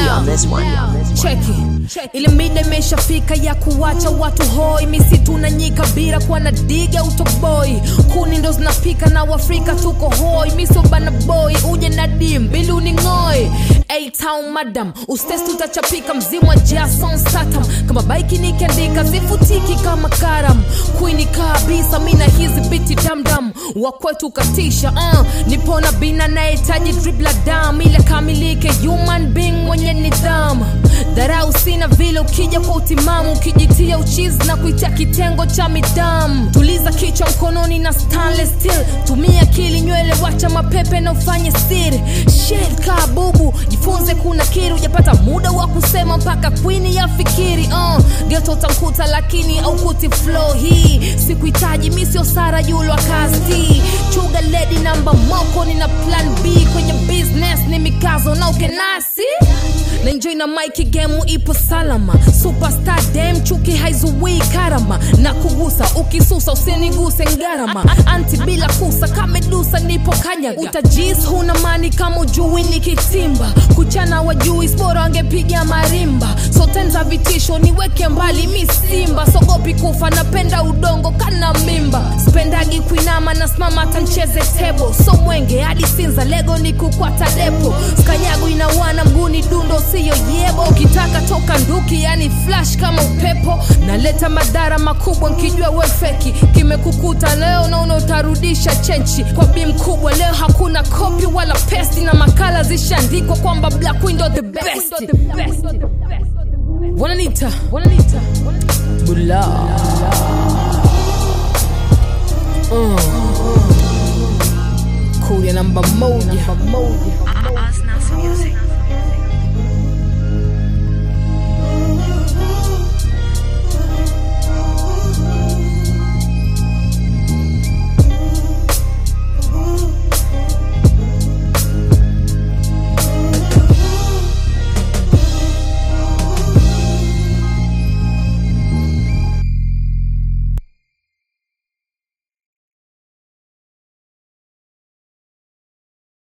on this one. Check it. Ile mida imeshafika ya kuacha watu hoi, misitu na nyika bila kwa na diga utoboi. Kuni ndo zinapika na Afrika tuko hoi, miso bana boy uje na dim bilu ni ngoi. A-Town madam, ustes tutachapika mzimu wa Jason Statham. Kama bike nikiandika zifutiki kama karam. Queen kabisa mina hizi biti damdam. Wakwetu katisha nipona bina na itaji dribla dam. Ile kamilike human being mwenye nidhamu. Dharau sina vile ukija kwa utimamu. Ukijitia uchizi na kuitia kitengo cha midamu. Tuliza kichwa mkononi na stainless steel. Tumia akili nywele wacha mapepe na ufanye siri. Shit kabubu jifunze kuna kiri. Ujapata muda wa kusema mpaka queen ya fikiri. Ghetto utankuta lakini au kuti flow hii. Sikuhitaji misio Sara Yulo akasti. Chuga lady namba moko nina plan B. Kwenye business ni mikazo na ukenasi. Na enjoy na Mikey game ipo salama. Superstar dem chuki haizuwi karama. Na kugusa ukisusa usiniguse ngarama. Anti bila kusa kamedusa nipo kanyaga. Utajiz huna mani kama ujui nikitimba. Kuchana wajui sporo angepiga marimba. So tenza vitisho niweke mbali misimba. Sogopi kufa napenda udongo kana mimba. Spendagi kuinama na smama tancheze table. So mwenge hadi sinza lego ni kukwata depo. Skanyagu inawana mguni dundo siyo yebo. Ukitaka toka nduki yani flash kama upepo. Naleta madhara makubwa nkijua wefeki. Kimekukuta leo na unotarudisha chenchi. Kwa bim kubwa leo hakuna copy wala pesti. Na makala zishandikwa kwamba Black Window the best. Wananita Bula Kuya namba moja. Asnas Music.